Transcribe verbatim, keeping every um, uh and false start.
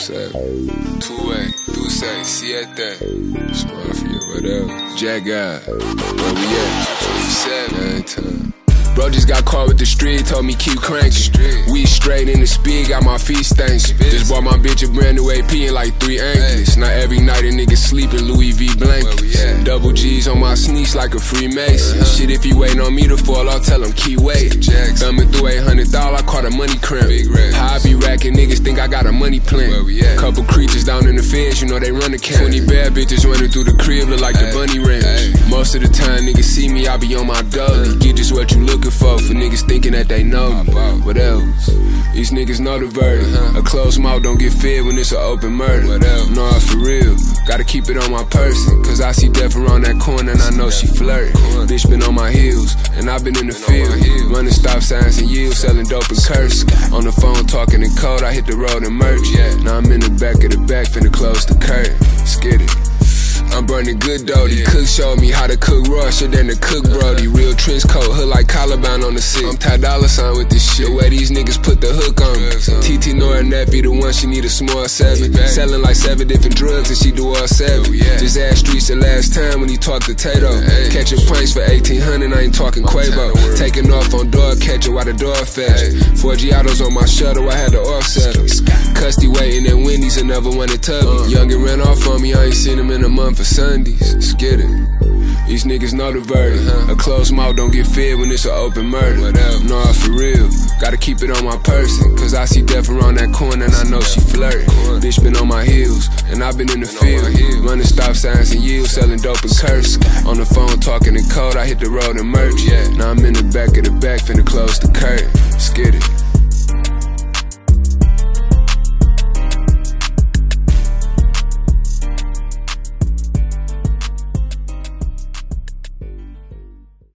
seven. Two-way, Duce, Siete. Mafia, what else? Jack God. Where we at? two twenty-seven. Every time. Bro just got caught with the street, told me keep cranking. We straight in the speed, got my feet stankin'. Just bought my bitch a brand new A P and like three anklets. Now every night a nigga sleeping, Louis V blankets. Double G's on my sneaks like a Freemason. Uh-huh. Shit, if you waiting on me to fall, I'll tell him keep waiting. Thumbing through eight hundred dollars, I caught a money cramp. How I be racking, niggas think I got a money plan. Couple creatures down in the fence, you know they run the camp. Twenty bad bitches running through the crib, look like the bunny ranch. Most of the time niggas see me, I be on my dolly. Get just what you look for, for niggas thinking that they know me. What else? These niggas know the verdict. A closed mouth don't get fed when it's an open murder. Nah, for real, gotta keep it on my person. Cause I see death around that corner and I know she flirtin'. Bitch been on my heels, and I been in the field. Running stop signs and yields, selling dope and curse. On the phone talking in code, I hit the road and merch. Now I'm in the back of the back, finna close the curtain. Skid it. I'm burning good though, the cook showed me how to cook raw, shit than the cook brody. Real trench coat, hood like Caliban on the six. I'm Ty Dolla Sign with this shit, where these niggas put the hook on me. T T Nora and that be the one, she need a small seven. Selling like seven different drugs and she do all seven. Just ask Streets the last time when he talked to Tato. Catching pints for eighteen hundred, I ain't talking Quavo. Taking off on dog catcher while the dog fetch. Four Giottos on my shuttle, I had to offset them. Custy waiting at Wendy's, another one at Tubby. Youngin' ran off on me, I ain't seen him in a month for Sundays. Skid it. These niggas know the verdict. A closed mouth don't get fed when it's an open murder. Nah, for real, gotta keep it on my person. Cause I see death around that corner and I know she flirtin'. Bitch been on my heels, and I been in the field. Running stop signs and yields, selling dope and curse. On the phone talking in code, I hit the road and merch. Now I'm in the back of the back, finna close the curtain. Skid it.